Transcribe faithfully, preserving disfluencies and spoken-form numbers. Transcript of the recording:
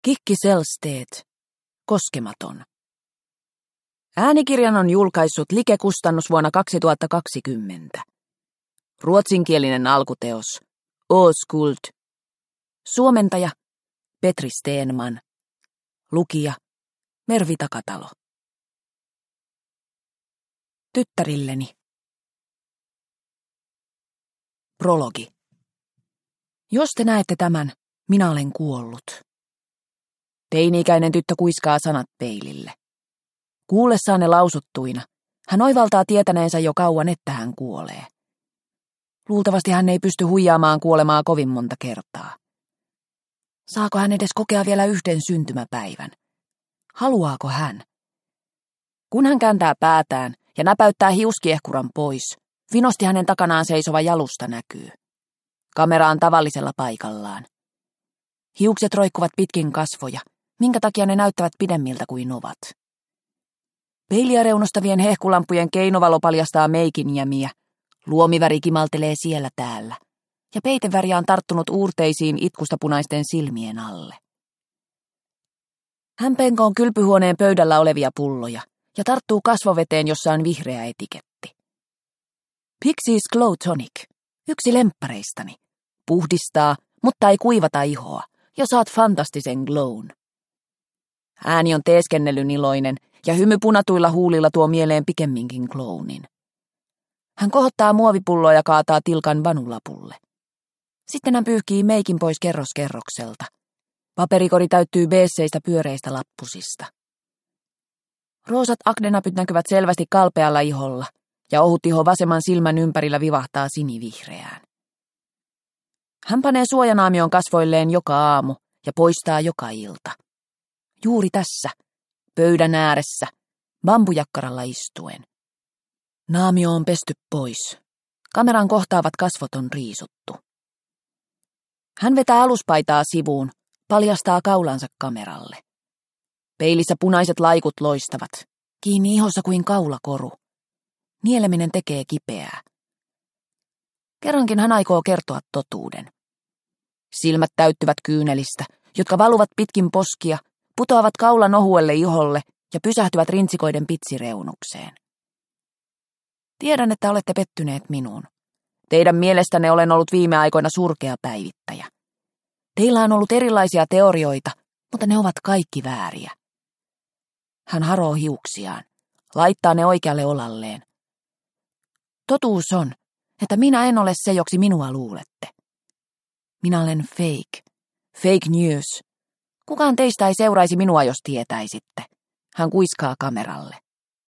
Kikki Selstedt, Koskematon. Äänikirjan on julkaissut Like-kustannus vuonna kaksituhattakaksikymmentä. Ruotsinkielinen alkuteos Åskuld. Suomentaja Petri Stenman. Lukija Mervi Takatalo. Tyttärilleni. Prologi. Jos te näette tämän, minä olen kuollut. Teini-ikäinen tyttö kuiskaa sanat peilille. Kuullessaan ne lausuttuina, hän oivaltaa tietäneensä jo kauan, että hän kuolee. Luultavasti hän ei pysty huijaamaan kuolemaa kovin monta kertaa. Saako hän edes kokea vielä yhden syntymäpäivän? Haluaako hän? Kun hän kääntää päätään ja näpäyttää hiuskiehkuran pois, vinosti hänen takanaan seisova jalusta näkyy. Kamera on tavallisella paikallaan. Hiukset roikkuvat pitkin kasvoja, minkä takia ne näyttävät pidemmiltä kuin ovat. Peiliä reunustavien hehkulampujen keinovalo paljastaa meikin jämiä, luomiväri kimaltelee siellä täällä, ja peiteväriä on tarttunut uurteisiin itkustapunaisten silmien alle. Hän penkoo kylpyhuoneen pöydällä olevia pulloja ja tarttuu kasvoveteen, jossa on vihreä etiketti. Pixies Glow Tonic, yksi lemppareistani. Puhdistaa, mutta ei kuivata ihoa, ja saat fantastisen glown. Ääni on teeskennellyn iloinen, ja hymy punatuilla huulilla tuo mieleen pikemminkin clownin. Hän kohottaa muovipulloa ja kaataa tilkan vanulapulle. Sitten hän pyyhkii meikin pois kerros kerrokselta. Paperikori täyttyy beesseistä pyöreistä lappusista. Roosat aknenapyt näkyvät selvästi kalpealla iholla, ja ohut iho vasemman silmän ympärillä vivahtaa sinivihreään. Hän panee suojanaamion kasvoilleen joka aamu ja poistaa joka ilta. Juuri tässä, pöydän ääressä, bambujakkaralla istuen. Naamio on pesty pois. Kameran kohtaavat kasvot on riisuttu. Hän vetää aluspaitaa sivuun, paljastaa kaulansa kameralle. Peilissä punaiset laikut loistavat, kiinni ihossa kuin kaulakoru. Nieleminen tekee kipeää. Kerrankin hän aikoo kertoa totuuden. Silmät täyttyvät kyynelistä, jotka valuvat pitkin poskia, putoavat kaulan ohuelle iholle ja pysähtyvät rintsikoiden pitsireunukseen. Tiedän, että olette pettyneet minuun. Teidän mielestänne olen ollut viime aikoina surkea päivittäjä. Teillä on ollut erilaisia teorioita, mutta ne ovat kaikki vääriä. Hän haroo hiuksiaan, laittaa ne oikealle olalleen. Totuus on, että minä en ole se, joksi minua luulette. Minä olen fake. Fake news. Kukaan teistä ei seuraisi minua, jos tietäisitte. Hän kuiskaa kameralle.